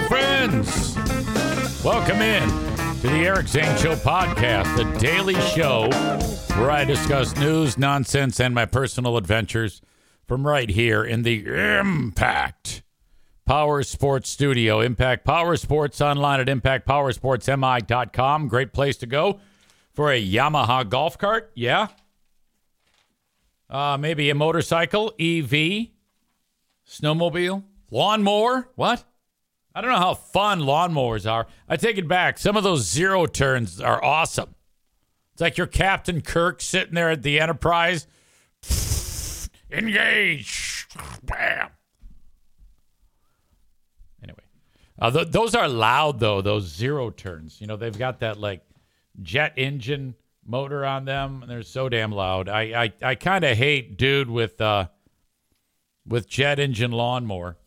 friends. Welcome in to the Eric Zane Show podcast, the daily show where I discuss news, nonsense, and my personal adventures from right here in the Impact Power Sports Studio. Impact Power Sports online at impactpowersportsmi.com. Great place to go for a Yamaha golf cart. Yeah. Maybe a motorcycle, EV, snowmobile, lawnmower. What? I don't know how fun lawnmowers are. I take it back. Some of those zero turns are awesome. It's like you're Captain Kirk sitting there at the Enterprise. Engage. Bam. Anyway, those are loud, though, those zero turns. You know, they've got that, like, jet engine motor on them, and they're so damn loud. I kind of hate dude with jet engine lawnmower.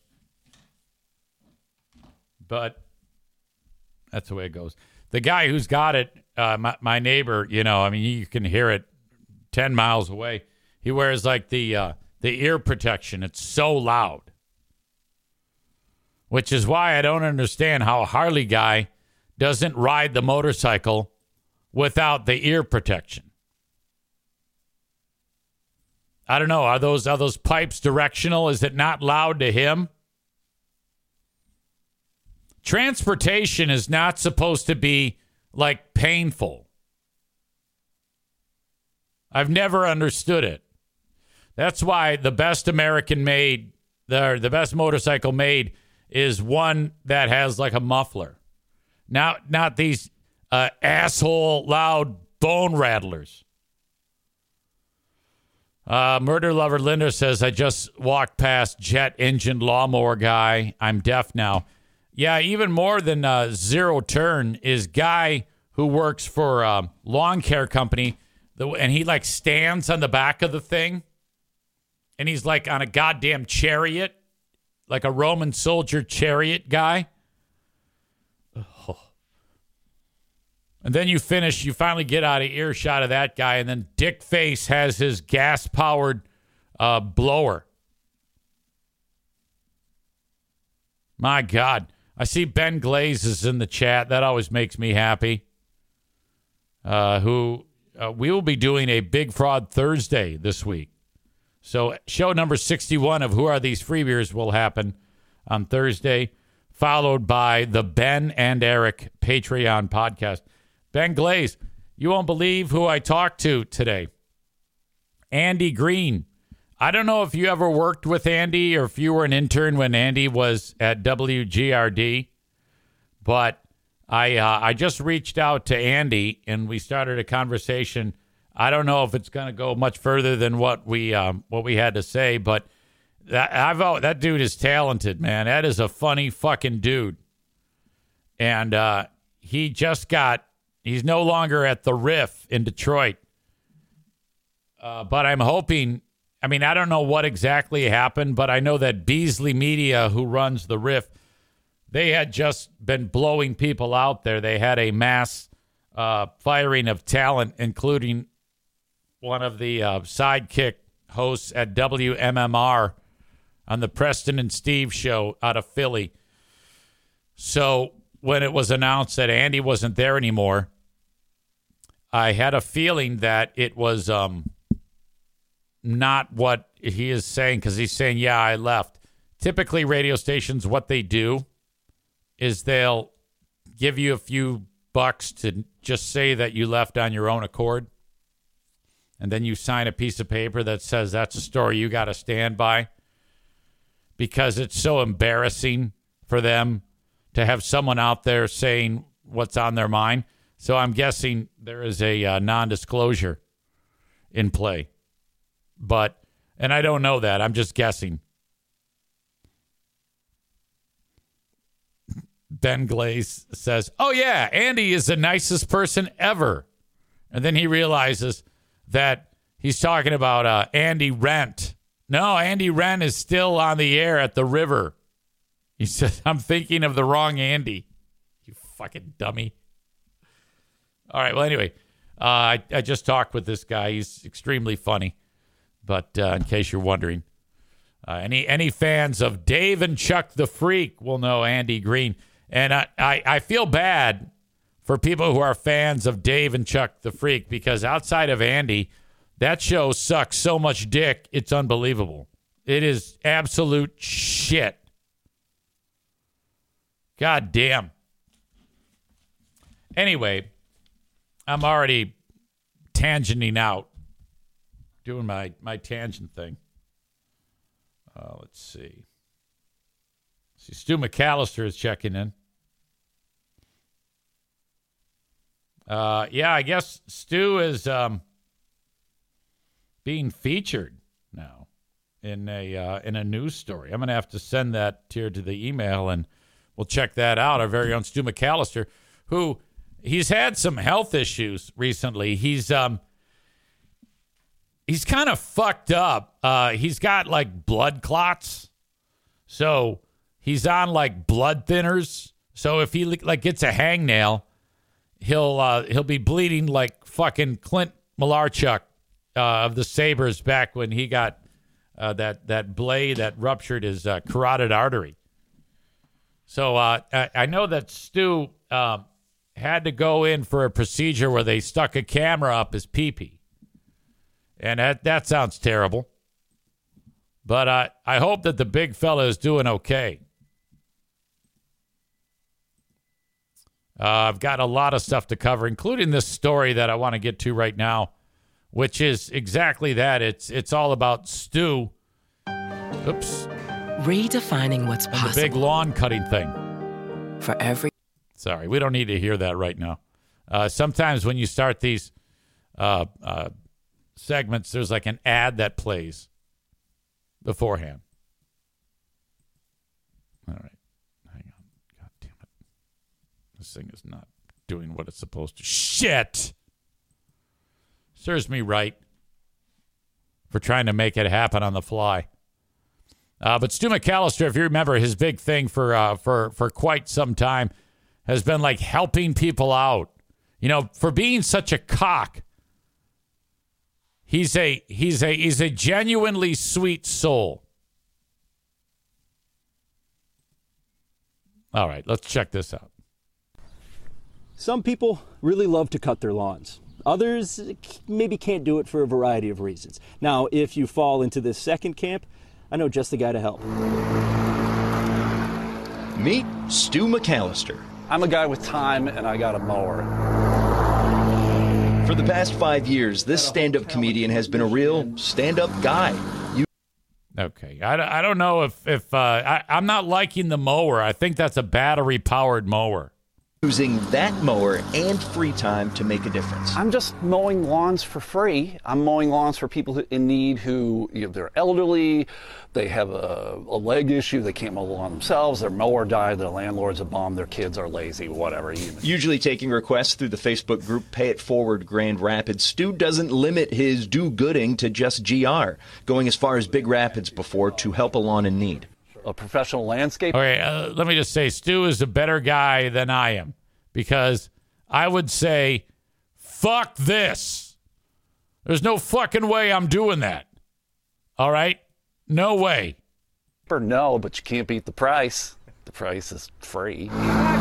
But that's the way it goes. The guy who's got it, my neighbor, you know, I mean, you can hear it 10 miles away. He wears like the ear protection. It's so loud. Which is why I don't understand how a Harley guy doesn't ride the motorcycle without the ear protection. I don't know. Are those pipes directional? Is it not loud to him? Transportation is not supposed to be, like, painful. I've never understood it. That's why the best American made, the best motorcycle made is one that has, like, a muffler. Not these asshole loud bone rattlers. Murder Lover Linda says, I just walked past jet engine lawnmower guy. I'm deaf now. Yeah, even more than zero turn is guy who works for a lawn care company, and he like stands on the back of the thing, and he's like on a goddamn chariot, like a Roman soldier chariot guy. Oh. And then you finally get out of earshot of that guy, and then Dick Face has his gas-powered blower. My God. I see Ben Glaze is in the chat. That always makes me happy. We will be doing a Big Fraud Thursday this week. So show number 61 of Who Are These Freebeers will happen on Thursday, followed by the Ben and Eric Patreon podcast. Ben Glaze, you won't believe who I talked to today. Andy Green. I don't know if you ever worked with Andy or if you were an intern when Andy was at WGRD, but I just reached out to Andy and we started a conversation. I don't know if it's going to go much further than what we had to say, but that dude is talented, man. That is a funny fucking dude, and he's no longer at the Riff in Detroit, but I'm hoping. I mean, I don't know what exactly happened, but I know that Beasley Media, who runs the Riff, they had just been blowing people out there. They had a mass firing of talent, including one of the sidekick hosts at WMMR on the Preston and Steve show out of Philly. So when it was announced that Andy wasn't there anymore, I had a feeling that it was not what he is saying, because he's saying, yeah, I left. Typically, radio stations, what they do is they'll give you a few bucks to just say that you left on your own accord. And then you sign a piece of paper that says that's a story you got to stand by, because it's so embarrassing for them to have someone out there saying what's on their mind. So I'm guessing there is a non-disclosure in play. And I don't know that. I'm just guessing. Ben Glaze says, oh, yeah, Andy is the nicest person ever. And then he realizes that he's talking about Andy Rent. No, Andy Rent is still on the air at the River. He says, I'm thinking of the wrong Andy. You fucking dummy. All right, well, anyway, I just talked with this guy. He's extremely funny. But in case you're wondering, any fans of Dave and Chuck the Freak will know Andy Green. And I feel bad for people who are fans of Dave and Chuck the Freak, because outside of Andy, that show sucks so much dick, it's unbelievable. It is absolute shit. God damn. Anyway, I'm already tangenting out, doing my tangent thing. Let's see. Stu McAllister is checking in. Yeah, I guess Stu is being featured now in a news story. I'm going to have to send that here to the email, and we'll check that out. Our very own Stu McAllister, who he's had some health issues recently. He's kind of fucked up. He's got like blood clots, so he's on like blood thinners. So if he like gets a hangnail, he'll be bleeding like fucking Clint Malarchuk of the Sabres back when he got that blade that ruptured his carotid artery. So I know that Stu had to go in for a procedure where they stuck a camera up his pee-pee. And that sounds terrible. But I hope that the big fella is doing okay. I've got a lot of stuff to cover, including this story that I want to get to right now, which is exactly that. It's all about Stu. Oops. Redefining what's possible. The big lawn cutting thing. For every... Sorry, we don't need to hear that right now. Sometimes when you start these segments, there's like an ad that plays beforehand. All right. Hang on. God damn it. This thing is not doing what it's supposed to. Shit! Serves me right for trying to make it happen on the fly. But Stu McAllister, if you remember, his big thing for quite some time has been like helping people out. You know, for being such a cock, he's a genuinely sweet soul. All right, let's check this out. Some people really love to cut their lawns. Others maybe can't do it for a variety of reasons. Now, if you fall into this second camp, I know just the guy to help. Meet Stu McAllister. I'm a guy with time, and I got a mower. For the past 5 years, this stand-up comedian has been a real stand-up guy. Okay, I don't know if I'm not liking the mower. I think that's a battery-powered mower. Using that mower and free time to make a difference. I'm just mowing lawns for free. I'm mowing lawns for people in need who, they're elderly, they have a leg issue, they can't mow the lawn themselves, their mower died, their landlord's a bum, their kids are lazy, whatever. Usually taking requests through the Facebook group Pay It Forward Grand Rapids, Stu doesn't limit his do-gooding to just GR, going as far as Big Rapids before to help a lawn in need. A professional landscape. Okay, let me just say, Stu is a better guy than I am, because I would say, fuck this. There's no fucking way I'm doing that. All right? No way. No, but you can't beat the price. The price is free.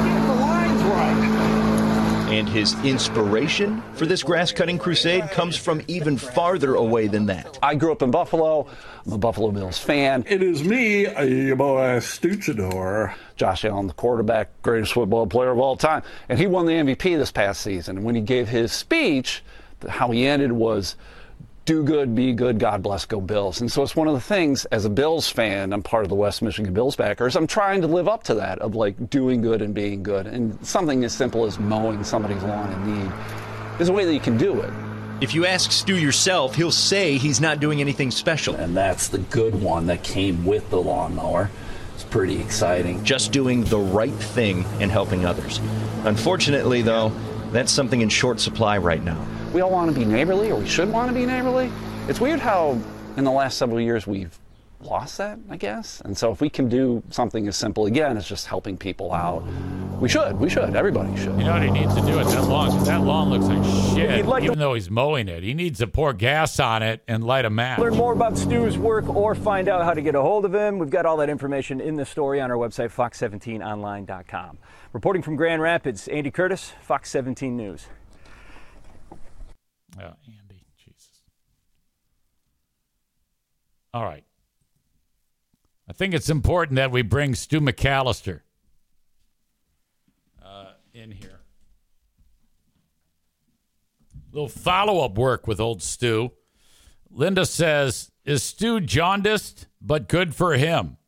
And his inspiration for this grass-cutting crusade comes from even farther away than that. I grew up in Buffalo. I'm a Buffalo Bills fan. It is me, your boy Stuchador. Josh Allen, the quarterback, greatest football player of all time. And he won the MVP this past season. And when he gave his speech, how he ended was, do good, be good, God bless, go Bills. And so it's one of the things, as a Bills fan, I'm part of the West Michigan Bills backers, I'm trying to live up to that, of like doing good and being good. And something as simple as mowing somebody's lawn in need is a way that you can do it. If you ask Stu yourself, he'll say he's not doing anything special. And that's the good one that came with the lawnmower. It's pretty exciting. Just doing the right thing and helping others. Unfortunately, though, that's something in short supply right now. We all want to be neighborly, or we should want to be neighborly. It's weird how in the last several years we've lost that, I guess. And so if we can do something as simple, again, as just helping people out, We should. Everybody should. You know what he needs to do with that lawn? 'Cause that lawn looks like shit, like even though he's mowing it. He needs to pour gas on it and light a match. Learn more about Stu's work or find out how to get a hold of him. We've got all that information in the story on our website, fox17online.com. Reporting from Grand Rapids, Andy Curtis, Fox 17 News. Oh, Andy, Jesus. All right. I think it's important that we bring Stu McAllister in here. Little follow-up work with old Stu. Linda says, is Stu jaundiced, but good for him?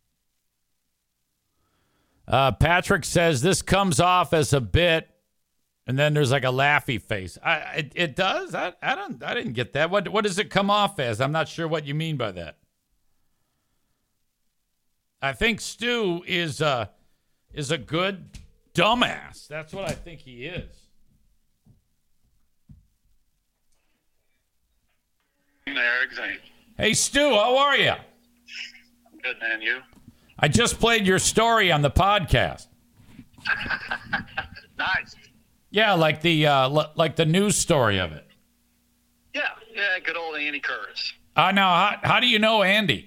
Patrick says, this comes off as a bit, and then there's like a laughy face. It does? I didn't get that. What does it come off as? I'm not sure what you mean by that. I think Stu is a good dumbass. That's what I think he is. Eric Zane. Hey, Stu, how are you? Good, man. You? I just played your story on the podcast. Nice. Yeah, like the news story of it. Yeah, good old Andy Curtis. Now, how do you know Andy?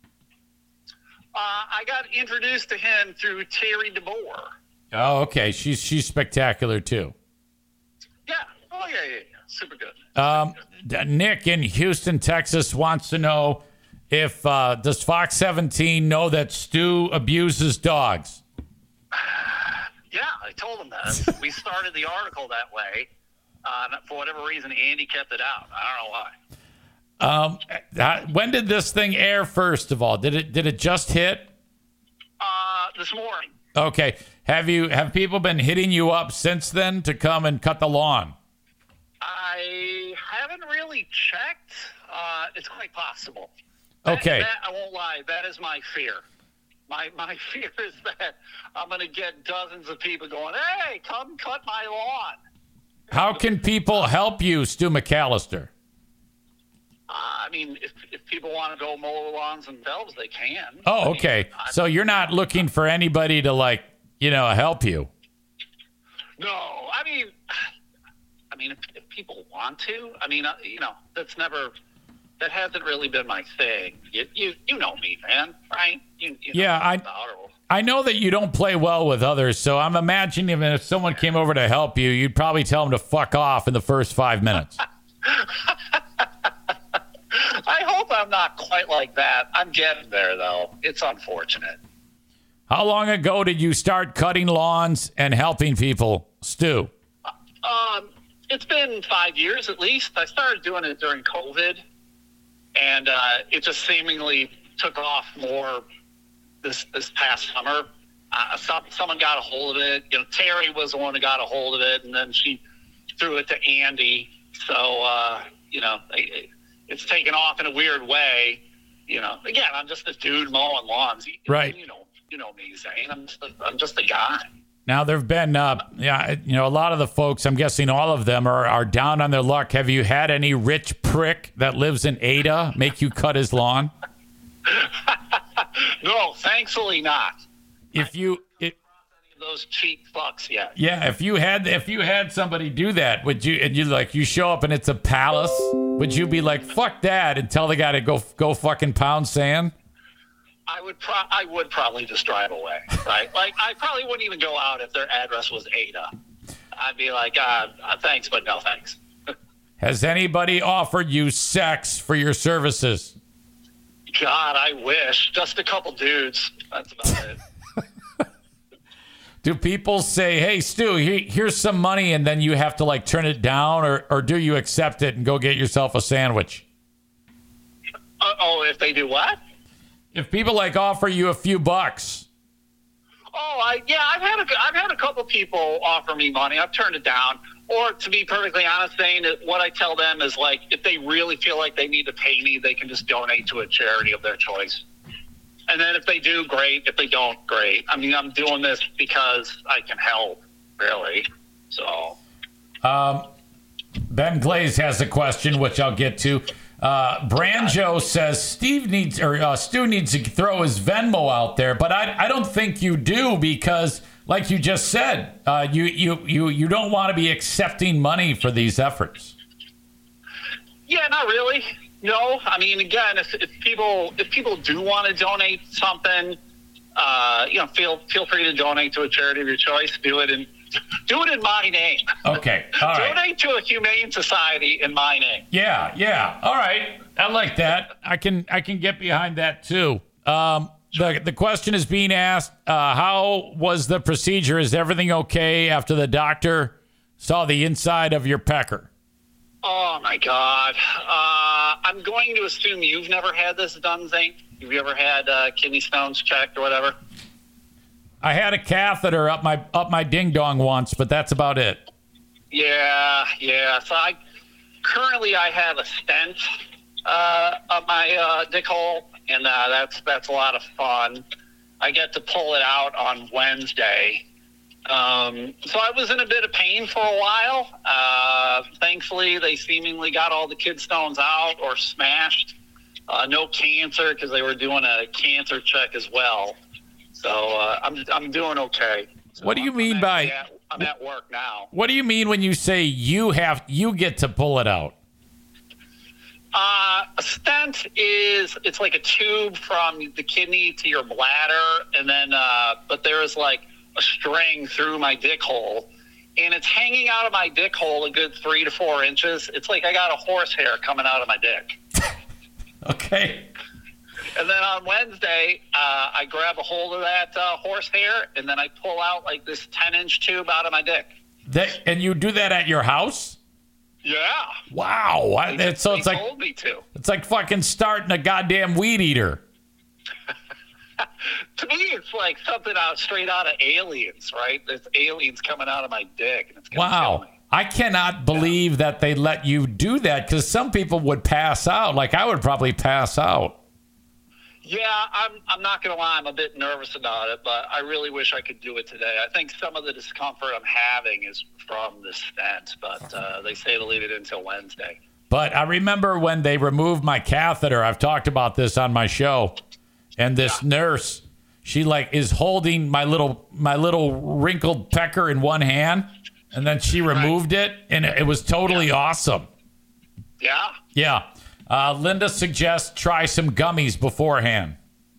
I got introduced to him through Terry DeBoer. Oh, okay. She's spectacular too. Yeah. Oh, yeah. Super good. Nick in Houston, Texas wants to know if does Fox 17 know that Stu abuses dogs? Yeah, I told him that. We started the article that way. For whatever reason, Andy kept it out. I don't know why. When did this thing air? First of all, did it just hit? This morning. Okay. Have people been hitting you up since then to come and cut the lawn? I haven't really checked. It's quite possible. Okay. That, I won't lie. That is my fear. My fear is that I'm going to get dozens of people going, hey, come cut my lawn. How can people help you, Stu McAllister? I mean, if people want to go mow the lawns themselves, they can. Oh, okay. So you're not looking for anybody to, help you? No. I mean, if people want to, that hasn't really been my thing. You know me, man, right? You yeah, I know that you don't play well with others, so I'm imagining if someone came over to help you, you'd probably tell them to fuck off in the first 5 minutes. I hope I'm not quite like that. I'm getting there, though. It's unfortunate. How long ago did you start cutting lawns and helping people, Stu? It's been 5 years at least. I started doing it during COVID, and it just seemingly took off more this past summer. Someone got a hold of it. Terry was the one who got a hold of it, and then she threw it to Andy. So, it's taken off in a weird way. Again, I'm just a dude mowing lawns. Right. You know me, Zane. I'm just a guy. Now, there have been, a lot of the folks, I'm guessing all of them are down on their luck. Have you had any rich prick that lives in Ada make you cut his lawn? No, thankfully not. Those cheap fucks yet. Yeah, if you had somebody do that, would you? And you show up and it's a palace. Would you be like, fuck that, and tell the guy to go fucking pound sand? I would probably just drive away, right? Like I probably wouldn't even go out if their address was Ada. I'd be like, thanks, but no thanks. Has anybody offered you sex for your services? God, I wish. Just a couple dudes. That's about it. Do people say, hey, Stu, here's some money, and then you have to, turn it down, or do you accept it and go get yourself a sandwich? If they do what? If people, offer you a few bucks. I've had a couple people offer me money. I've turned it down. Or, to be perfectly honest, Zane, what I tell them is, if they really feel like they need to pay me, they can just donate to a charity of their choice. And then if they do, great. If they don't, great. I mean, I'm doing this because I can help, really. So. Ben Glaze has a question, which I'll get to. Branjo says Stu needs to throw his Venmo out there, but I don't think you do because, like you just said, you don't want to be accepting money for these efforts. Yeah, not really. No, I mean, again, if people do want to donate something, feel free to donate to a charity of your choice. Do it in my name. Okay, all right. Donate to a humane society in my name. Yeah. All right, I like that. I can get behind that too. The question is being asked: how was the procedure? Is everything okay after the doctor saw the inside of your pecker? Oh my God! I'm going to assume you've never had this done, Zane. Have you ever had kidney stones checked or whatever? I had a catheter up my ding dong once, but that's about it. Yeah. So I have a stent up my dick hole, and that's a lot of fun. I get to pull it out on Wednesday. So I was in a bit of pain for a while. Thankfully, they seemingly got all the kid stones out or smashed. No cancer, because they were doing a cancer check as well. So I'm doing okay. So what do you mean I'm at work now. What do you mean when you say you get to pull it out? A stent it's like a tube from the kidney to your bladder, and then but there's like a string through my dick hole, and it's hanging out of my dick hole a good 3 to 4 inches. It's like I got a horsehair coming out of my dick. Okay. And then on Wednesday, I grab a hold of that horsehair, and then I pull out like this 10-inch tube out of my dick. And you do that at your house? Yeah. Wow. They told me to. It's like fucking starting a goddamn weed eater. To me, it's like something straight out of Aliens, right? There's aliens coming out of my dick, and it's gonna kill me. I cannot believe that they let you do that, because some people would pass out. Like, I would probably pass out. Yeah, I'm not going to lie. I'm a bit nervous about it, but I really wish I could do it today. I think some of the discomfort I'm having is from the stent, but they say to leave it until Wednesday. But I remember when they removed my catheter. I've talked about this on my show. And this nurse, she is holding my little wrinkled pecker in one hand, and then she removed it, and it was totally awesome. Yeah? Yeah. Linda suggests try some gummies beforehand.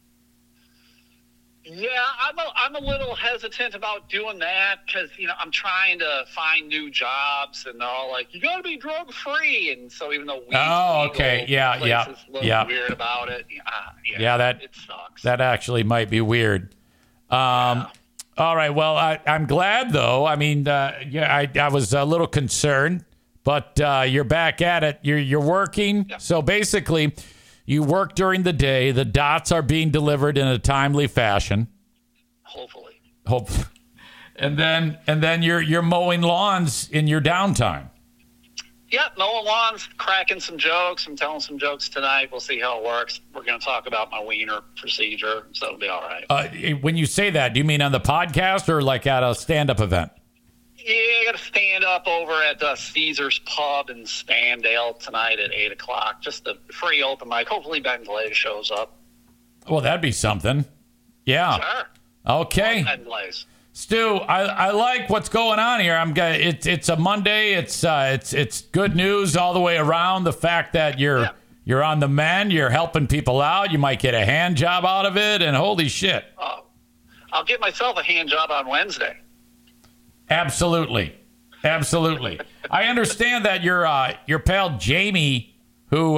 Yeah, I'm a little hesitant about doing that because, I'm trying to find new jobs, and they're all like, you got to be drug free. And so even though weed's okay. Yeah. Weird about it. It sucks. That actually might be weird. All right. Well, I'm glad, though. I mean, I was a little concerned, but you're back at it. You're working. Yeah. So basically, you work during the day. The dots are being delivered in a timely fashion. Hopefully. And then you're mowing lawns in your downtime. Yeah, mowing lawns, cracking some jokes. I'm telling some jokes tonight. We'll see how it works. We're going to talk about my wiener procedure, so it'll be all right. When you say that, do you mean on the podcast or like at a stand-up event? Yeah, I got to stand up over at Caesar's Pub in Spandale tonight at 8 o'clock. Just a free open mic. Hopefully Ben Glaze shows up. Well, that'd be something. Yeah. Sure. Okay. Ben Glaze. Stu, I like what's going on here. It's a Monday. It's good news all the way around. The fact that you're on the mend, you're helping people out. You might get a hand job out of it, and holy shit. I'll get myself a hand job on Wednesday. Absolutely. I understand that your pal Jamie, who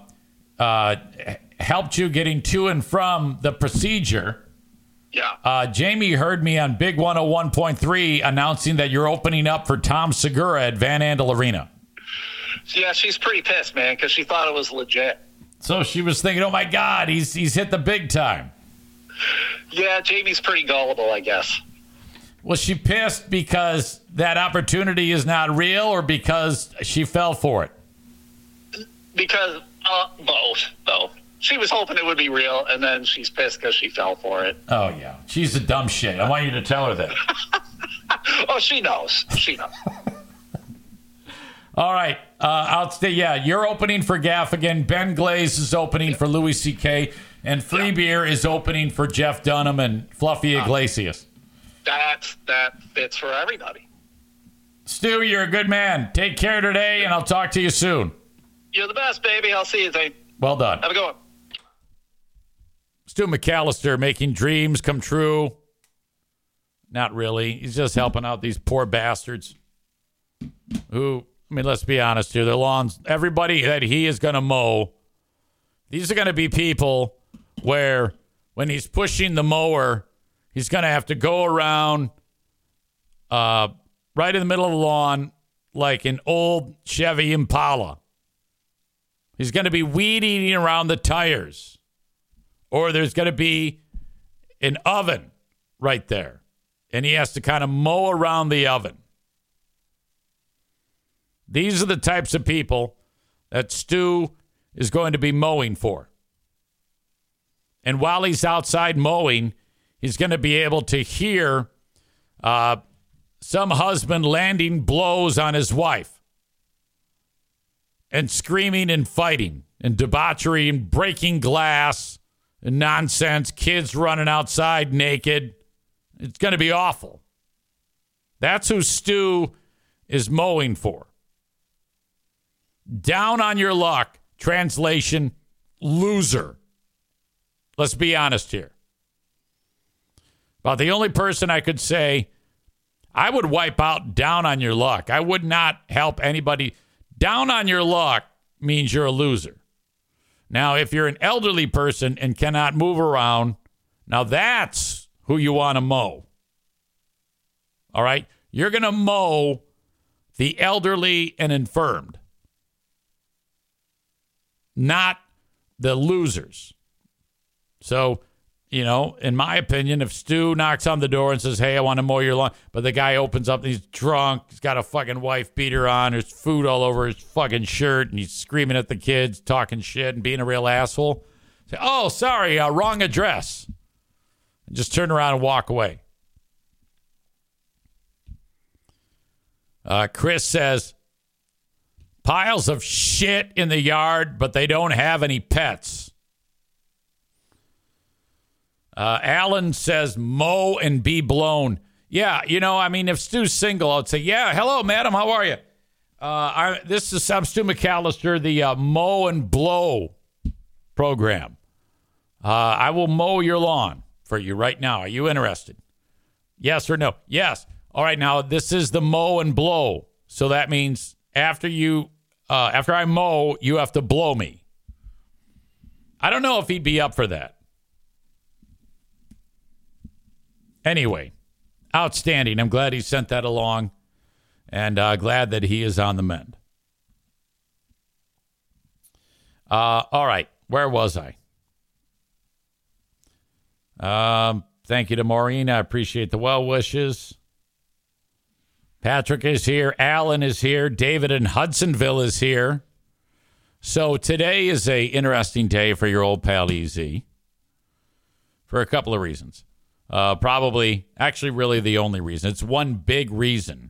helped you getting to and from the procedure. Yeah. Jamie heard me on Big 101.3 announcing that you're opening up for Tom Segura at Van Andel Arena. Yeah, she's pretty pissed, man, because she thought it was legit. So she was thinking, oh, my God, he's hit the big time. Yeah, Jamie's pretty gullible, I guess. Was she pissed because that opportunity is not real or because she fell for it? Because both. She was hoping it would be real, and then she's pissed because she fell for it. Oh, yeah. She's a dumb shit. I want you to tell her that. Oh, she knows. All right. I'll stay. Yeah, you're opening for Gaffigan. Ben Glaze is opening for Louis C.K. And Free Beer is opening for Jeff Dunham and Fluffy Iglesias. that fits for everybody. Stu, you're a good man. Take care today, and I'll talk to you soon. You're the best, baby. I'll see you, Zane. Well done. Have a good one. Stu McAllister making dreams come true. Not really. He's just helping out these poor bastards who, I mean, let's be honest here. Their lawns, everybody that he is going to mow, these are going to be people where when he's pushing the mower, he's going to have to go around right in the middle of the lawn like an old Chevy Impala. He's going to be weed eating around the tires. Or there's going to be an oven right there. And he has to kind of mow around the oven. These are the types of people that Stu is going to be mowing for. And while he's outside mowing, he's going to be able to hear some husband landing blows on his wife and screaming and fighting and debauchery and breaking glass and nonsense, kids running outside naked. It's going to be awful. That's who Stu is mowing for. Down on your luck, translation, loser. Let's be honest here. About the only person I could say I would wipe out down on your luck. I would not help anybody. Down on your luck means you're a loser. Now, if you're an elderly person and cannot move around, now that's who you want to mow. All right? You're going to mow the elderly and infirmed, not the losers. So, you know, in my opinion, if Stu knocks on the door and says, hey, I want to mow your lawn, but the guy opens up and he's drunk, he's got a fucking wife beater on, there's food all over his fucking shirt, and he's screaming at the kids, talking shit and being a real asshole, say, oh, sorry, wrong address. And just turn around and walk away. Chris says, piles of shit in the yard, but they don't have any pets. Alan says, mow and be blown. Yeah, you know, I mean, if Stu's single, I'd say, yeah, hello, madam, how are you? I'm Stu McAllister, the mow and blow program. I will mow your lawn for you right now. Are you interested? Yes or no? Yes. All right, now, this is the mow and blow. So that means after I mow, you have to blow me. I don't know if he'd be up for that. Anyway, outstanding. I'm glad he sent that along, and glad that he is on the mend. All right, where was I? Thank you to Maureen. I appreciate the well wishes. Patrick is here. Alan is here. David in Hudsonville is here. So today is a interesting day for your old pal EZ for a couple of reasons. Probably, actually, really the only reason. It's one big reason.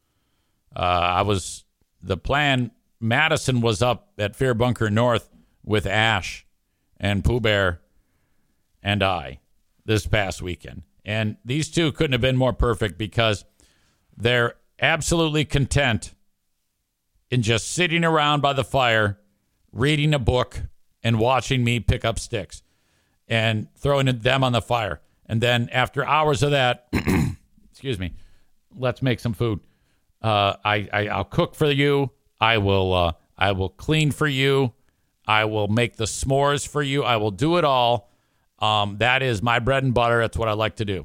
Madison was up at Fear Bunker North with Ash and Pooh Bear and I this past weekend. And these two couldn't have been more perfect because they're absolutely content in just sitting around by the fire, reading a book, and watching me pick up sticks and throwing them on the fire. And then after hours of that, excuse me, let's make some food. I'll cook for you. I will clean for you. I will make the s'mores for you. I will do it all. That is my bread and butter. That's what I like to do.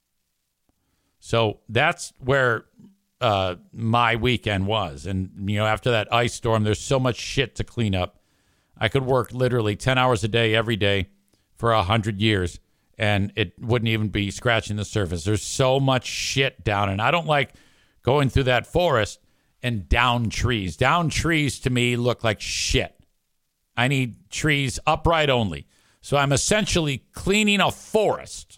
So that's where my weekend was. And, you know, after that ice storm, there's so much shit to clean up. I could work literally 10 hours a day every day for 100 years. And it wouldn't even be scratching the surface. There's so much shit down. And I don't like going through that forest and down trees. Down trees to me look like shit. I need trees upright only. So I'm essentially cleaning a forest.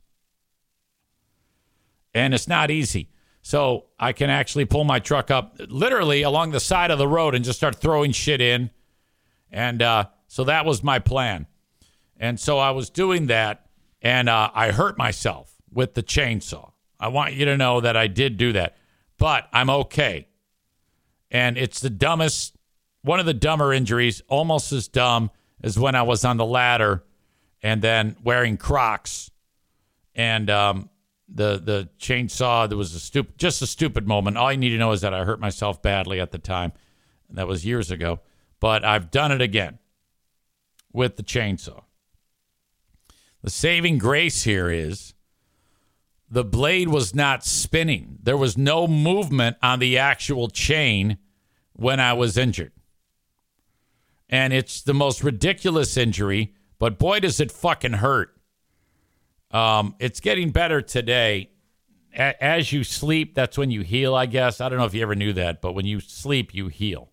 And it's not easy. So I can actually pull my truck up literally along the side of the road and just start throwing shit in. And so that was my plan. And so I was doing that. And I hurt myself with the chainsaw. I want you to know that I did do that. But I'm okay. And it's one of the dumber injuries, almost as dumb as when I was on the ladder and then wearing Crocs. And the chainsaw, there was just a stupid moment. All you need to know is that I hurt myself badly at the time. And that was years ago. But I've done it again with the chainsaw. The saving grace here is the blade was not spinning. There was no movement on the actual chain when I was injured. And it's the most ridiculous injury, but boy, does it fucking hurt. It's getting better today. As you sleep, that's when you heal, I guess. I don't know if you ever knew that, but when you sleep, you heal.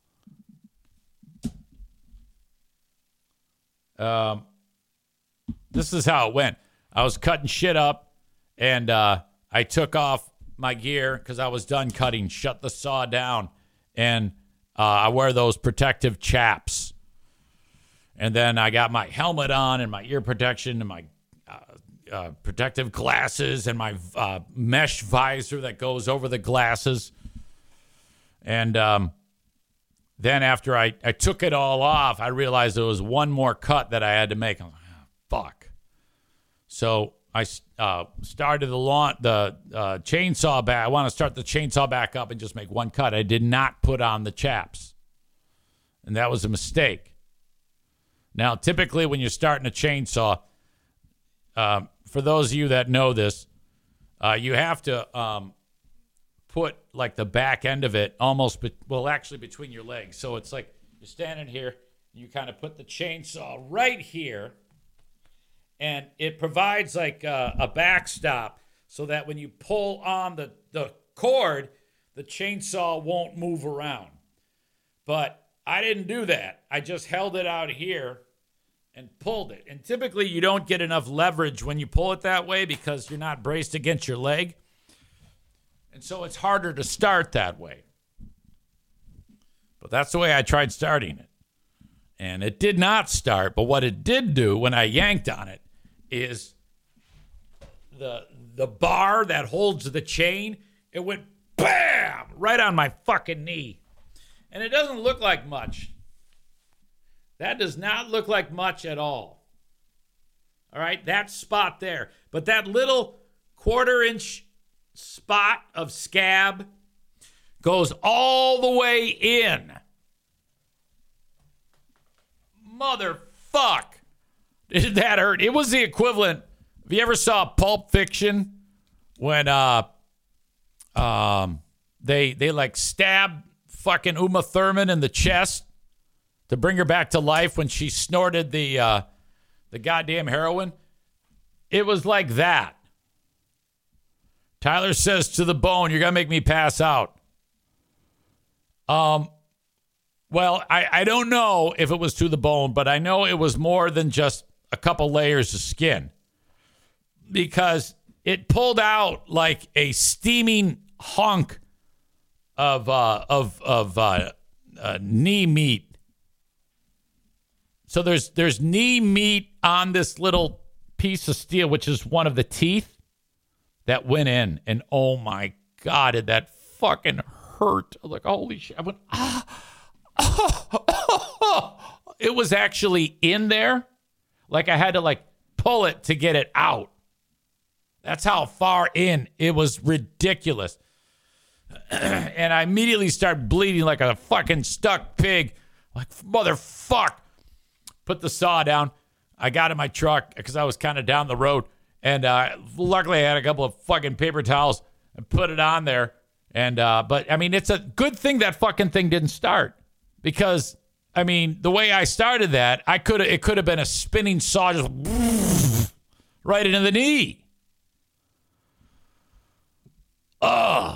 This is how it went. I was cutting shit up, and I took off my gear because I was done cutting, shut the saw down, and I wear those protective chaps. And then I got my helmet on and my ear protection and my protective glasses and my mesh visor that goes over the glasses. And then after I took it all off, I realized there was one more cut that I had to make. I'm like, oh, fuck. So I started the chainsaw back. I want to start the chainsaw back up and just make one cut. I did not put on the chaps. And that was a mistake. Now, typically when you're starting a chainsaw, for those of you that know this, you have to put like the back end of it actually between your legs. So it's like you're standing here, you kind of put the chainsaw right here, and it provides like a backstop so that when you pull on the cord, the chainsaw won't move around. But I didn't do that. I just held it out here and pulled it. And typically you don't get enough leverage when you pull it that way because you're not braced against your leg. And so it's harder to start that way. But that's the way I tried starting it. And it did not start, but what it did do when I yanked on it is the bar that holds the chain, it went bam right on my fucking knee. And it doesn't look like much. That does not look like much at all. All right, that spot there. But that little 1/4-inch spot of scab goes all the way in. Motherfuck. Did that hurt? It was the equivalent. Have you ever saw Pulp Fiction when they like stabbed fucking Uma Thurman in the chest to bring her back to life when she snorted the goddamn heroin? It was like that. Tyler says to the bone, you're going to make me pass out. Well, I don't know if it was to the bone, but I know it was more than just a couple layers of skin because it pulled out like a steaming hunk of knee meat. So there's knee meat on this little piece of steel, which is one of the teeth that went in. And oh my God, did that fucking hurt. I was like, holy shit. I went, It was actually in there. Like I had to like pull it to get it out. That's how far in. It was ridiculous. And I immediately started bleeding like a fucking stuck pig. Like, motherfuck. Put the saw down. I got in my truck because I was kind of down the road. And luckily I had a couple of fucking paper towels and put it on there. And but, I mean, it's a good thing that fucking thing didn't start. Because, I mean, the way I started that, it could have been a spinning saw just right into the knee. Ugh.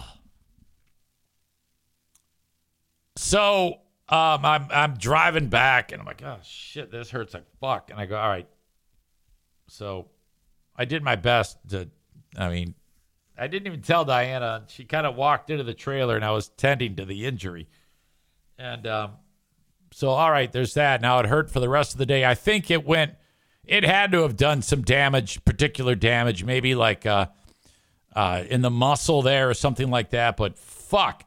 So I'm driving back, and I'm like, oh, shit, this hurts like fuck. And I go, all right. So I did my best I didn't even tell Diana. She kind of walked into the trailer, and I was tending to the injury. And so, all right, there's that. Now it hurt for the rest of the day. I think it had to have done some damage, particular damage, maybe like in the muscle there or something like that. But fuck.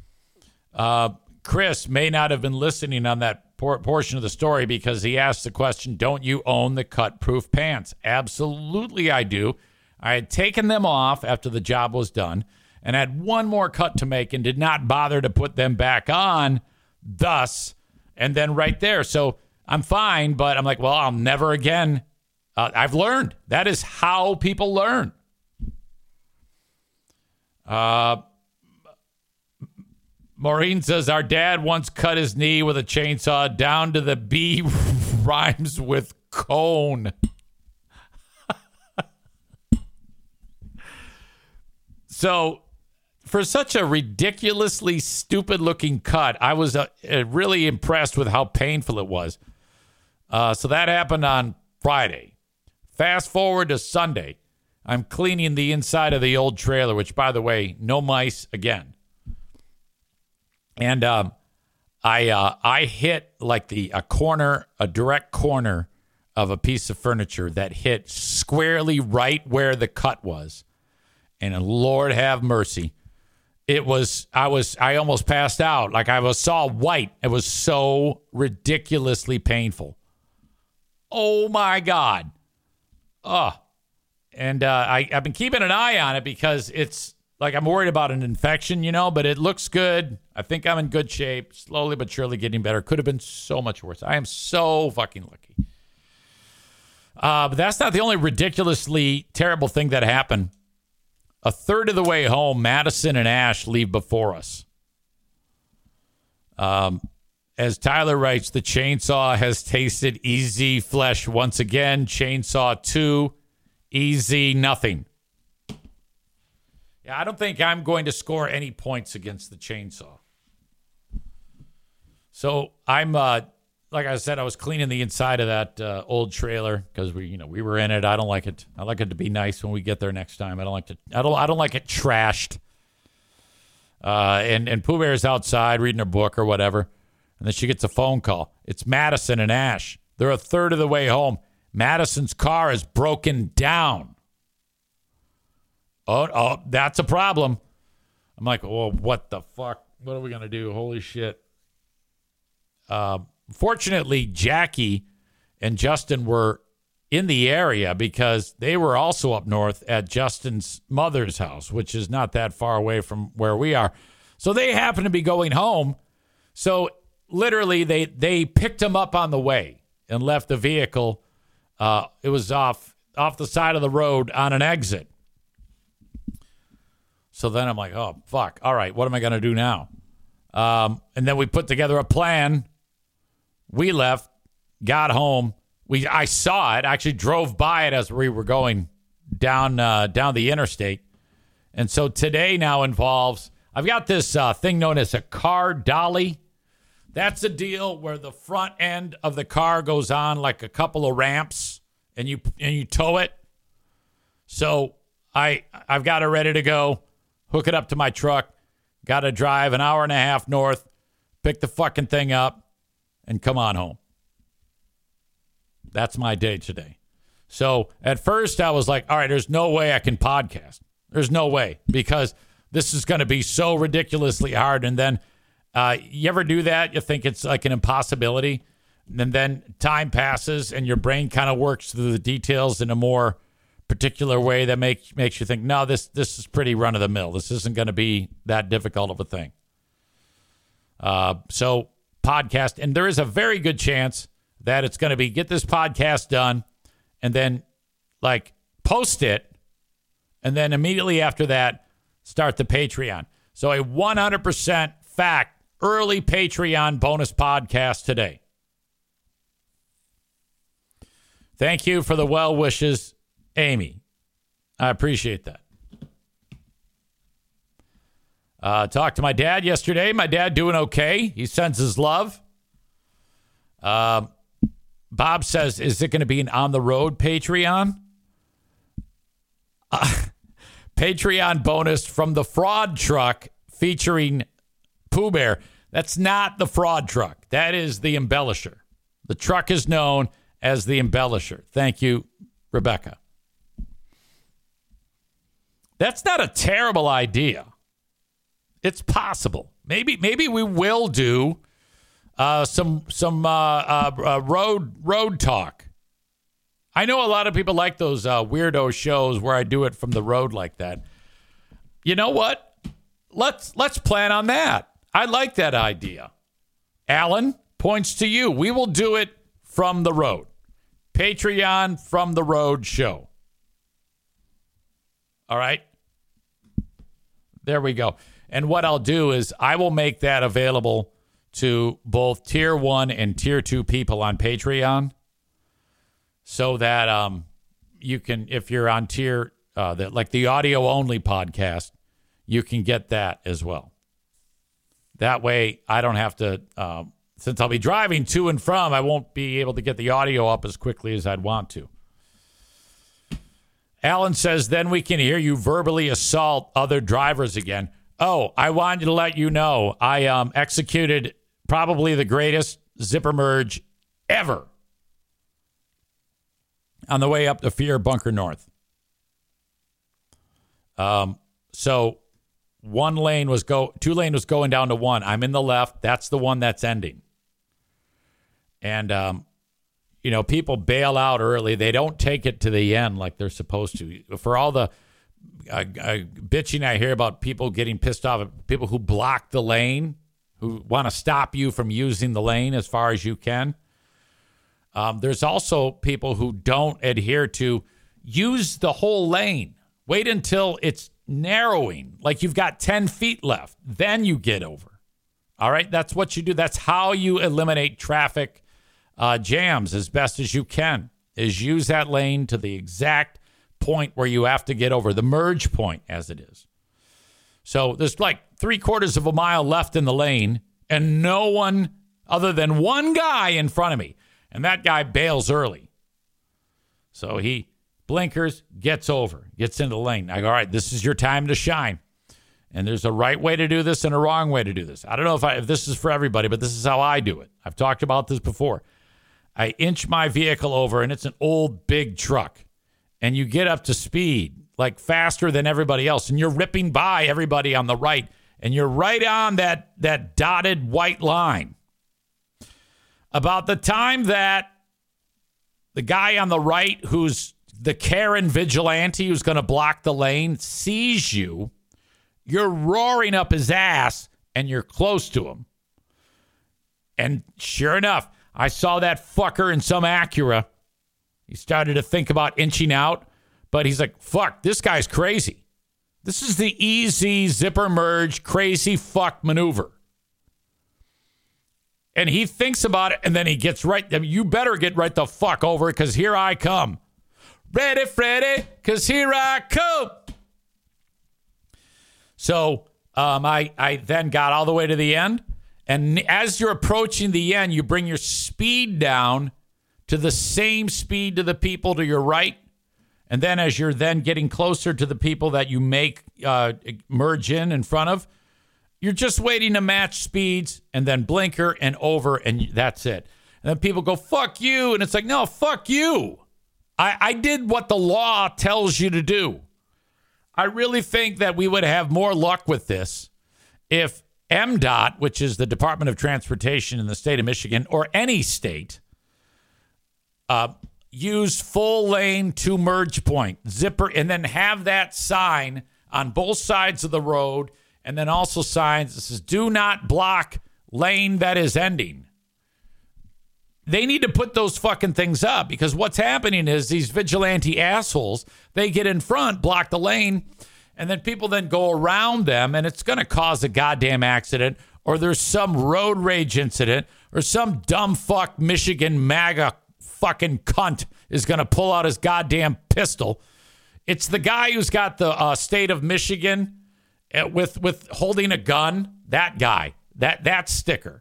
Chris may not have been listening on that portion of the story because he asked the question, don't you own the cut-proof pants? Absolutely I do. I had taken them off after the job was done and had one more cut to make and did not bother to put them back on, thus, and then right there. So I'm fine, but I'm like, well, I'll never again. I've learned. That is how people learn. Maureen says, our dad once cut his knee with a chainsaw down to the B rhymes with cone. So for such a ridiculously stupid looking cut, I was really impressed with how painful it was. So that happened on Friday. Fast forward to Sunday. I'm cleaning the inside of the old trailer, which, by the way, no mice again. And I hit like a direct corner of a piece of furniture that hit squarely right where the cut was. And Lord have mercy. I almost passed out. Like I saw white. It was so ridiculously painful. Oh my God. And I've been keeping an eye on it because it's like I'm worried about an infection, but it looks good. I think I'm in good shape, slowly but surely getting better. Could have been so much worse. I am so fucking lucky. But that's not the only ridiculously terrible thing that happened. A third of the way home, Madison and Ash leave before us. As Tyler writes, the chainsaw has tasted easy flesh once again. Chainsaw 2, easy nothing. Yeah, I don't think I'm going to score any points against the chainsaw. So I'm, like I said, I was cleaning the inside of that old trailer because we were in it. I don't like it. I like it to be nice when we get there next time. I don't like it trashed. And Pooh Bear's outside reading her book or whatever, and then she gets a phone call. It's Madison and Ash. They're a third of the way home. Madison's car is broken down. Oh, that's a problem. I'm like, oh, what the fuck? What are we going to do? Holy shit. Fortunately, Jackie and Justin were in the area because they were also up north at Justin's mother's house, which is not that far away from where we are. So they happened to be going home. So literally, they picked him up on the way and left the vehicle. It was off the side of the road on an exit. So then I'm like, oh, fuck. All right, what am I going to do now? And then we put together a plan. We left, got home. I saw it, actually drove by it as we were going down the interstate. And so today now involves, I've got this thing known as a car dolly. That's a deal where the front end of the car goes on like a couple of ramps and you tow it. So I've got it ready to go. Hook it up to my truck. Got to drive an hour and a half north, pick the fucking thing up, and come on home. That's my day today. So at first I was like, all right, there's no way I can podcast. There's no way because this is going to be so ridiculously hard. And then you ever do that? You think it's like an impossibility. And then time passes and your brain kind of works through the details in a more particular way that makes you think, no, this is pretty run of the mill. This isn't going to be that difficult of a thing. So podcast, and there is a very good chance that it's going to be get this podcast done and then like post it. And then immediately after that, start the Patreon. So a 100% fact, early Patreon bonus podcast today. Thank you for the well wishes, Amy. I appreciate that. Talked to my dad yesterday. My dad doing okay. He sends his love. Bob says, is it going to be an on-the-road Patreon? Patreon bonus from the fraud truck featuring Pooh Bear. That's not the fraud truck. That is the embellisher. The truck is known as the embellisher. Thank you, Rebecca. That's not a terrible idea. It's possible. Maybe we will do some road talk. I know a lot of people like those weirdo shows where I do it from the road like that. You know what? Let's plan on that. I like that idea. Alan, points to you. We will do it from the road. Patreon from the road show. All right. There we go. And what I'll do is I will make that available to both tier 1 and tier 2 people on Patreon, so that you can, if you're on tier, like the audio only podcast, you can get that as well. That way I don't have to, since I'll be driving to and from, I won't be able to get the audio up as quickly as I'd want to. Alan says, then we can hear you verbally assault other drivers again. Oh, I wanted to let you know I executed probably the greatest zipper merge ever on the way up to Fear Bunker North. So 2 lane was going down to 1. I'm in the left. That's the one that's ending. And, people bail out early. They don't take it to the end like they're supposed to. For all the bitching I hear about people getting pissed off at people who block the lane, who want to stop you from using the lane as far as you can. There's also people who don't adhere to use the whole lane. Wait until it's narrowing, like you've got 10 feet left. Then you get over. All right? That's what you do. That's how you eliminate traffic jams as best as you can, is use that lane to the exact point where you have to get over, the merge point as it is. So there's like 3/4 of a mile left in the lane and no one other than one guy in front of me. And that guy bails early. So he blinkers, gets over, gets into the lane. I go, all right, this is your time to shine. And there's a right way to do this and a wrong way to do this. I don't know if this is for everybody, but this is how I do it. I've talked about this before. I inch my vehicle over, and it's an old big truck. And you get up to speed, like faster than everybody else. And you're ripping by everybody on the right. And you're right on that dotted white line. About the time that the guy on the right, who's the Karen vigilante who's going to block the lane, sees you, you're roaring up his ass, and you're close to him. And sure enough, I saw that fucker in some Acura. He started to think about inching out, but he's like, fuck, this guy's crazy. This is the easy zipper merge crazy fuck maneuver. And he thinks about it, and then he gets right. I mean, you better get right the fuck over, because here I come. Ready, Freddy, because here I come. So I then got all the way to the end. And as you're approaching the end, you bring your speed down to the same speed to the people to your right. And then as you're then getting closer to the people that you make merge in front of, you're just waiting to match speeds and then blinker and over, and that's it. And then people go, fuck you. And it's like, no, fuck you. I did what the law tells you to do. I really think that we would have more luck with this if MDOT, which is the Department of Transportation in the state of Michigan, or any state, use full lane to merge point, zipper, and then have that sign on both sides of the road, and then also signs that says, do not block lane that is ending. They need to put those fucking things up, because what's happening is these vigilante assholes, they get in front, block the lane, and then people then go around them, and it's going to cause a goddamn accident, or there's some road rage incident, or some dumb fuck Michigan MAGA fucking cunt is going to pull out his goddamn pistol. It's the guy who's got the state of Michigan with holding a gun. That guy, that sticker.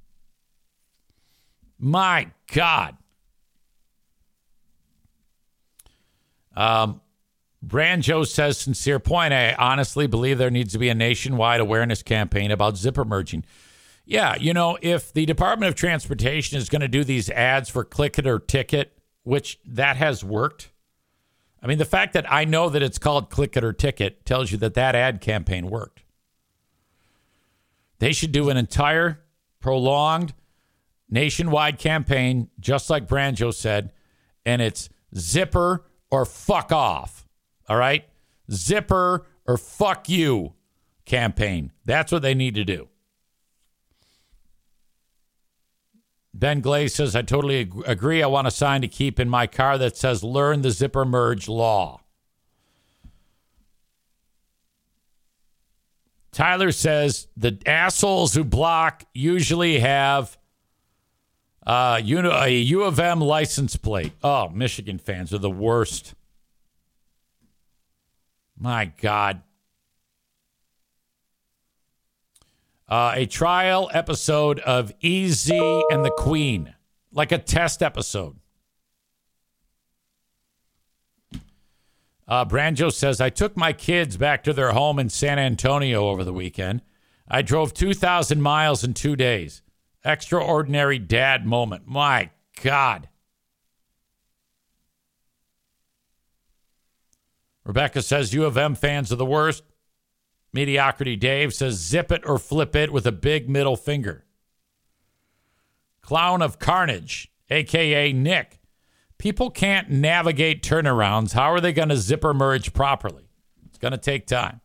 My God. Branjo says, sincere point. I honestly believe there needs to be a nationwide awareness campaign about zipper merging. Yeah, if the Department of Transportation is going to do these ads for click it or ticket, which that has worked. I mean, the fact that I know that it's called Click It or Ticket tells you that that ad campaign worked. They should do an entire prolonged nationwide campaign, just like Branjo said, and it's zipper or fuck off. All right? Zipper or fuck you campaign. That's what they need to do. Ben Glaze says, I totally agree. I want a sign to keep in my car that says, learn the zipper merge law. Tyler says, the assholes who block usually have a U of M license plate. Oh, Michigan fans are the worst. My God. A trial episode of Easy and the Queen, like a test episode. Branjo says, I took my kids back to their home in San Antonio over the weekend. I drove 2,000 miles in 2 days. Extraordinary dad moment. My God. Rebecca says, U of M fans are the worst. Mediocrity Dave says, zip it or flip it with a big middle finger. Clown of Carnage, a.k.a. Nick. People can't navigate turnarounds. How are they going to zipper merge properly? It's going to take time.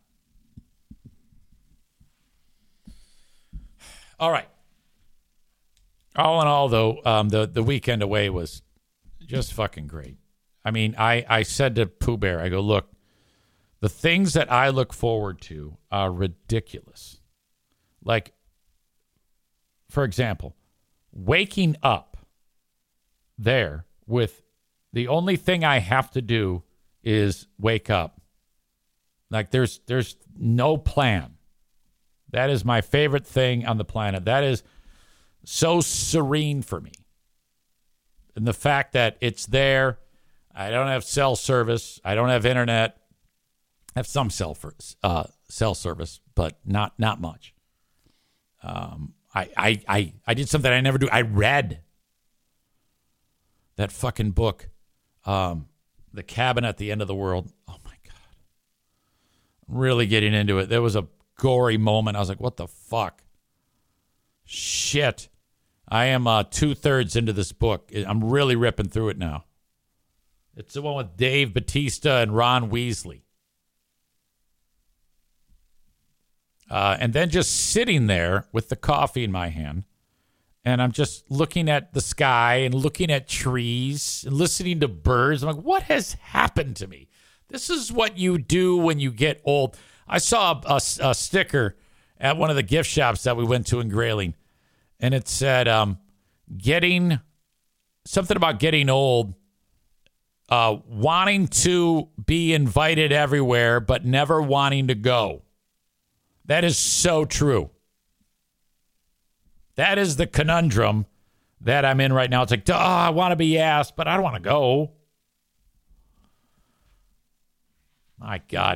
All right. All in all, though, the weekend away was just fucking great. I mean, I said to Pooh Bear, I go, look, the things that I look forward to are ridiculous. Like, for example, waking up there with the only thing I have to do is wake up. Like, there's no plan. That is my favorite thing on the planet. That is so serene for me. And the fact that it's there, I don't have cell service, I don't have internet. I have some cell service, but not much. I did something I never do. I read that fucking book, The Cabin at the End of the World. Oh, my God. I'm really getting into it. There was a gory moment. I was like, what the fuck? Shit. I am 2/3 into this book. I'm really ripping through it now. It's the one with Dave Bautista and Ron Weasley. And then just sitting there with the coffee in my hand, and I'm just looking at the sky and looking at trees and listening to birds. I'm like, what has happened to me? This is what you do when you get old. I saw a sticker at one of the gift shops that we went to in Grayling, and it said, getting something about getting old, wanting to be invited everywhere, but never wanting to go. That is so true. That is the conundrum that I'm in right now. It's like, I want to be asked, but I don't want to go. My God.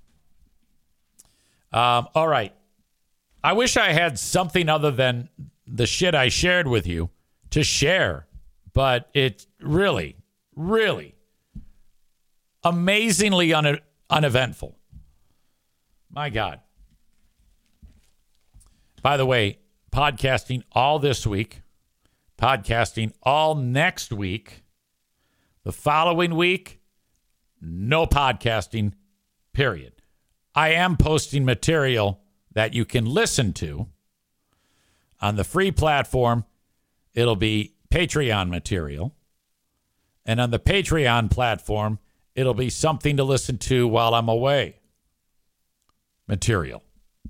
All right. I wish I had something other than the shit I shared with you to share, but it's really, really amazingly uneventful. My God. By the way, podcasting all this week, podcasting all next week. The following week, no podcasting, period. I am posting material that you can listen to on the free platform. It'll be Patreon material. And on the Patreon platform, it'll be something to listen to while I'm away material.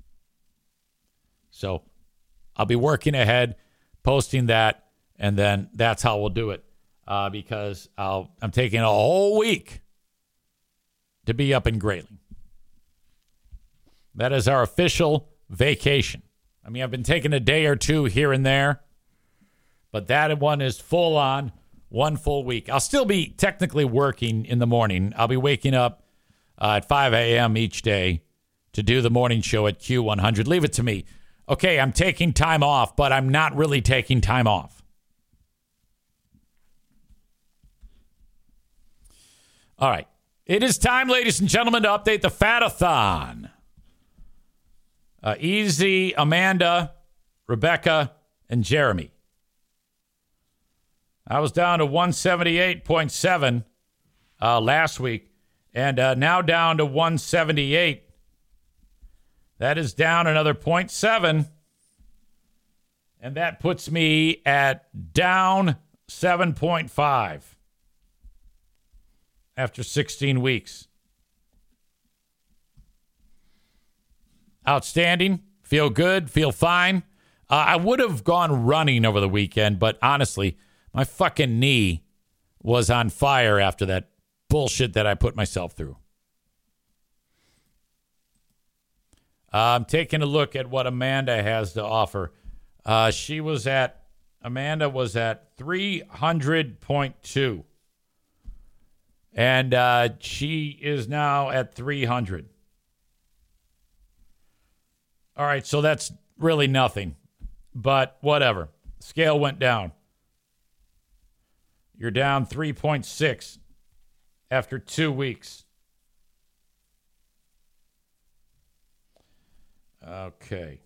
So I'll be working ahead, posting that, and then that's how we'll do it. Because I'm taking a whole week to be up in Grayling. That is our official vacation. I mean, I've been taking a day or two here and there, but that one is full on, one full week. I'll still be technically working in the morning. I'll be waking up at 5 a.m. each day to do the morning show at Q100. Leave it to me. Okay, I'm taking time off, but I'm not really taking time off. All right. It is time, ladies and gentlemen, to update the Fat-a-thon. Easy, Amanda, Rebecca, and Jeremy. I was down to 178.7 last week, and now down to 178. That is down another 0.7, and that puts me at down 7.5 after 16 weeks. Outstanding. Feel good. Feel fine. I would have gone running over the weekend, but honestly, my fucking knee was on fire after that bullshit that I put myself through. I'm taking a look at what Amanda has to offer. Amanda was at 300.2. And she is now at 300. All right, so that's really nothing. But whatever. Scale went down. You're down 3.6 after 2 weeks. Okay.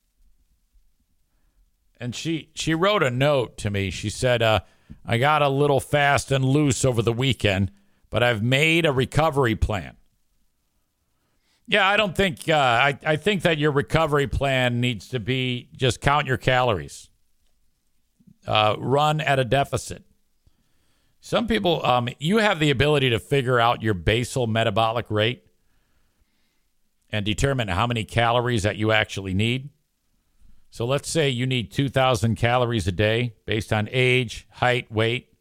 And she wrote a note to me. She said, I got a little fast and loose over the weekend, but I've made a recovery plan. Yeah, I don't think, I think that your recovery plan needs to be just count your calories. Run at a deficit. Some people, you have the ability to figure out your basal metabolic rate and determine how many calories that you actually need. So let's say you need 2,000 calories a day based on age, height, weight.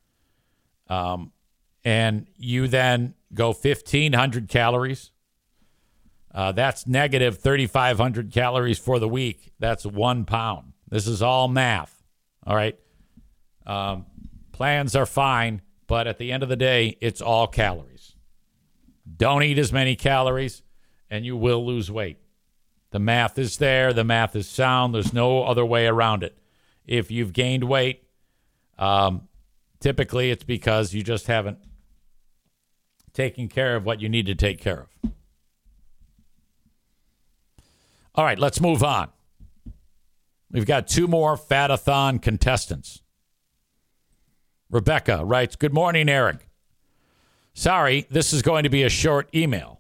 And you then go 1,500 calories. That's negative 3,500 calories for the week. That's 1 pound. This is all math. All right. Plans are fine, but at the end of the day, it's all calories. Don't eat as many calories, and you will lose weight. The math is there. The math is sound. There's no other way around it. If you've gained weight, typically it's because you just haven't taken care of what you need to take care of. All right, let's move on. We've got 2 more Fat-a-thon contestants. Rebecca writes, good morning, Eric. Sorry, this is going to be a short email.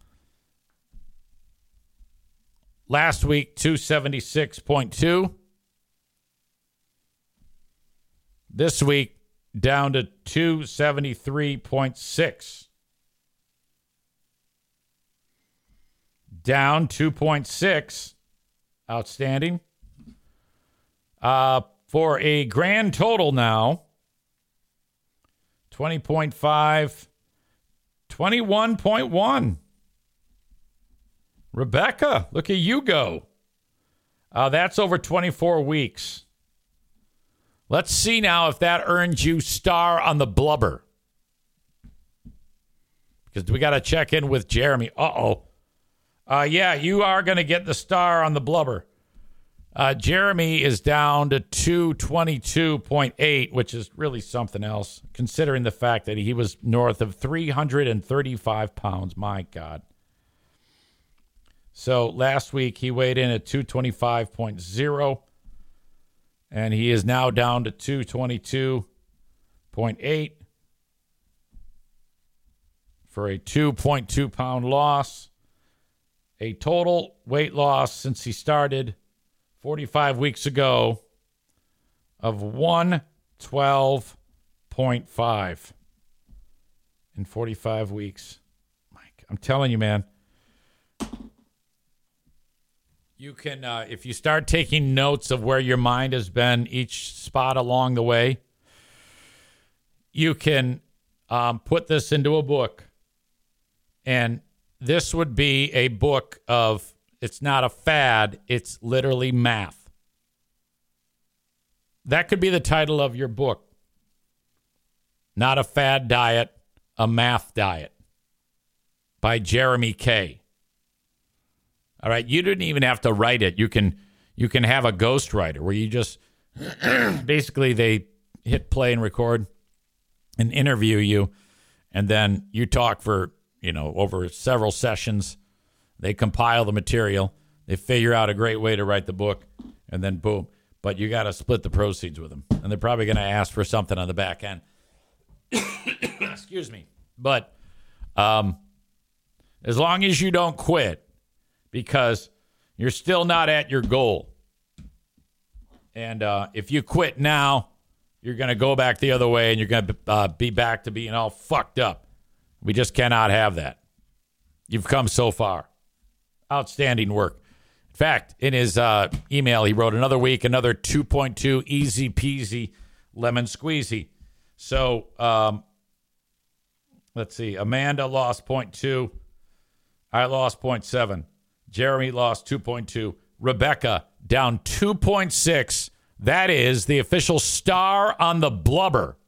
Last week, 276.2. This week, down to 273.6. Down 2.6. Outstanding. For a grand total now, 20.5, 21.1. Rebecca, look at you go. That's over 24 weeks. Let's see now if that earns you star on the blubber. Because we got to check in with Jeremy. Yeah, you are going to get the star on the blubber. Jeremy is down to 222.8, which is really something else, considering the fact that he was north of 335 pounds. My God. So last week he weighed in at 225.0, and he is now down to 222.8 for a 2.2 pound loss. A total weight loss since he started 45 weeks ago of 112.5 in 45 weeks. Mike, I'm telling you, man. You can, if you start taking notes of where your mind has been each spot along the way, you can put this into a book. And this would be a book of, it's not a fad, it's literally math. That could be the title of your book. Not a fad diet, a math diet by Jeremy K. All right, you didn't even have to write it. You can have a ghostwriter where you just basically they hit play and record and interview you, And then you talk for, over several sessions. They compile the material. They figure out a great way to write the book, and then boom. But you got to split the proceeds with them. And they're probably going to ask for something on the back end. Excuse me. But as long as you don't quit, because you're still not at your goal. And if you quit now, you're going to go back the other way, and you're going to be back to being all fucked up. We just cannot have that. You've come so far. Outstanding work. In fact, in his email, he wrote another week, another 2.2, easy peasy, lemon squeezy. So let's see. Amanda lost 0.2. I lost 0.7. Jeremy lost 2.2. Rebecca down 2.6. That is the official star on the blubber.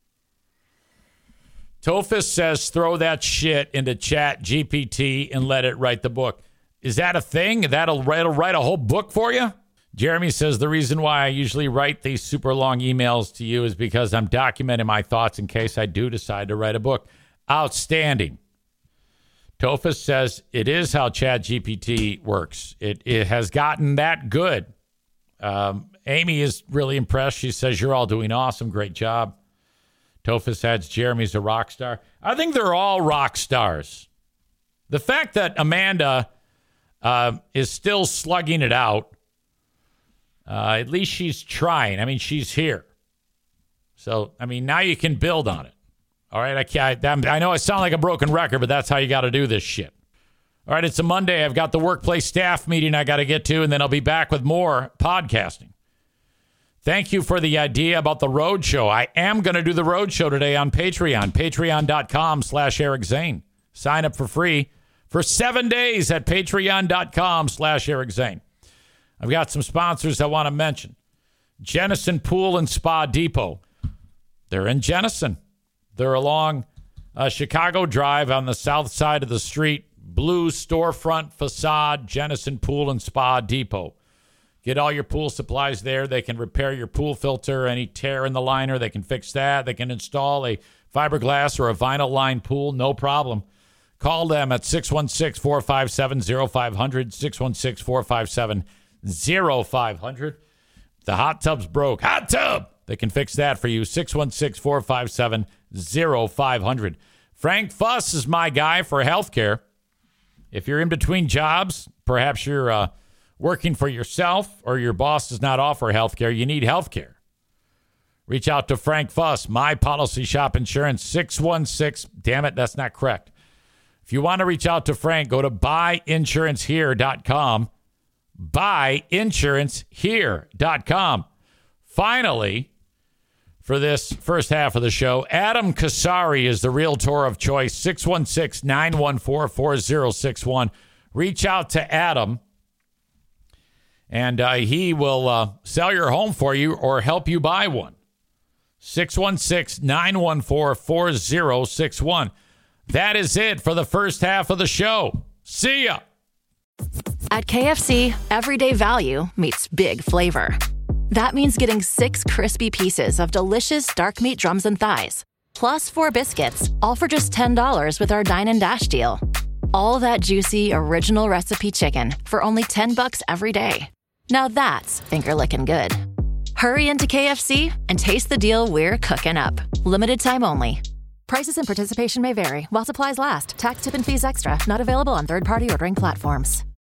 Tophus says throw that shit into Chat GPT and let it write the book. Is that a thing? That'll write a whole book for you? Jeremy says the reason why I usually write these super long emails to you is because I'm documenting my thoughts in case I do decide to write a book. Outstanding. Tophus says it is how ChatGPT works. It has gotten that good. Amy is really impressed. She says you're all doing awesome. Great job. Tophus adds Jeremy's a rock star. I think they're all rock stars. The fact that Amanda is still slugging it out, at least she's trying. I mean, she's here. So, I mean, now you can build on it. All right, I know I sound like a broken record, but that's how you got to do this shit. All right, it's a Monday. I've got the workplace staff meeting I got to get to, and then I'll be back with more podcasting. Thank you for the idea about the road show. I am going to do the road show today on Patreon, patreon.com/Eric Zane. Sign up for free for 7 days at patreon.com/Eric Zane. I've got some sponsors I want to mention. Jennison Pool and Spa Depot. They're in Jennison. They're along Chicago Drive on the south side of the street. Blue storefront facade, Jennison Pool and Spa Depot. Get all your pool supplies there. They can repair your pool filter, any tear in the liner. They can fix that. They can install a fiberglass or a vinyl lined pool. No problem. Call them at 616-457-0500, 616-457-0500. The hot tub's broke. Hot tub! They can fix that for you. 616-457-0500. Frank Fuss is my guy for healthcare. If you're in between jobs, perhaps you're working for yourself or your boss does not offer healthcare, you need healthcare. Reach out to Frank Fuss, My Policy Shop Insurance, 616. Damn it, that's not correct. If you want to reach out to Frank, go to buyinsurancehere.com. Buyinsurancehere.com. Finally, for this first half of the show, Adam Kasari is the realtor of choice, 616-914-4061. Reach out to Adam, and he will sell your home for you or help you buy one. 616-914-4061. That is it for the first half of the show. See ya. At KFC, everyday value meets big flavor. That means getting 6 crispy pieces of delicious dark meat drums and thighs, plus 4 biscuits, all for just $10 with our Dine and Dash deal. All that juicy, original recipe chicken for only $10 every day. Now that's finger-licking good. Hurry into KFC and taste the deal we're cooking up. Limited time only. Prices and participation may vary while supplies last. Tax, tip, and fees extra. Not available on third-party ordering platforms.